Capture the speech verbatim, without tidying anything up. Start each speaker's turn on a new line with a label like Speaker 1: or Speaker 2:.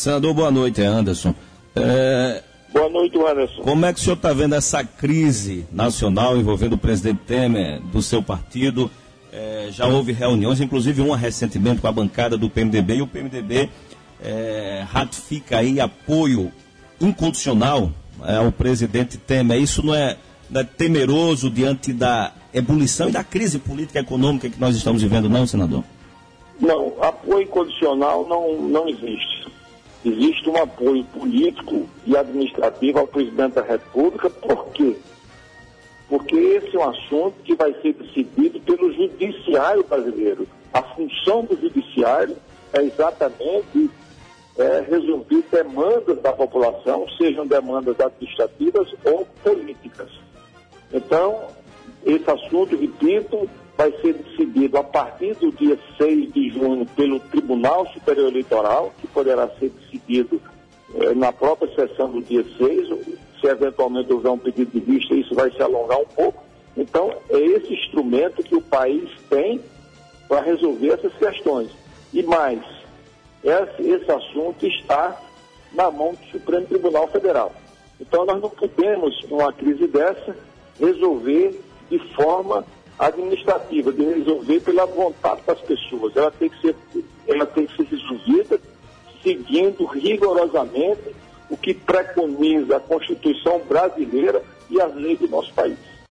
Speaker 1: Senador, boa noite, Anderson. É...
Speaker 2: Boa noite, Anderson.
Speaker 1: Como é que o senhor está vendo essa crise nacional envolvendo o presidente Temer, do seu partido? É, já houve reuniões, inclusive uma recentemente com a bancada do P M D B, e o P M D B é, ratifica aí apoio incondicional é, ao presidente Temer. Isso não é, não é temeroso diante da ebulição e da crise política e econômica que nós estamos vivendo, não, senador?
Speaker 2: Não, apoio incondicional não, não existe. Existe um apoio político e administrativo ao presidente da República. Por quê? Porque esse é um assunto que vai ser decidido pelo judiciário brasileiro. A função do judiciário é exatamente é, resolver demandas da população, sejam demandas administrativas ou políticas. Então, esse assunto, repito, vai ser decidido a partir do dia seis de junho pelo Tribunal Superior Eleitoral, que poderá ser decidido eh, na própria sessão do dia seis. Se eventualmente houver um pedido de vista, isso vai se alongar um pouco. Então, é esse instrumento que o país tem para resolver essas questões. E mais, esse, esse assunto está na mão do Supremo Tribunal Federal. Então, nós não podemos, numa crise dessa, resolver de forma administrativa, de resolver pela vontade das pessoas. Ela tem que ser, ela tem que ser resolvida seguindo rigorosamente o que preconiza a Constituição brasileira e as leis do nosso país.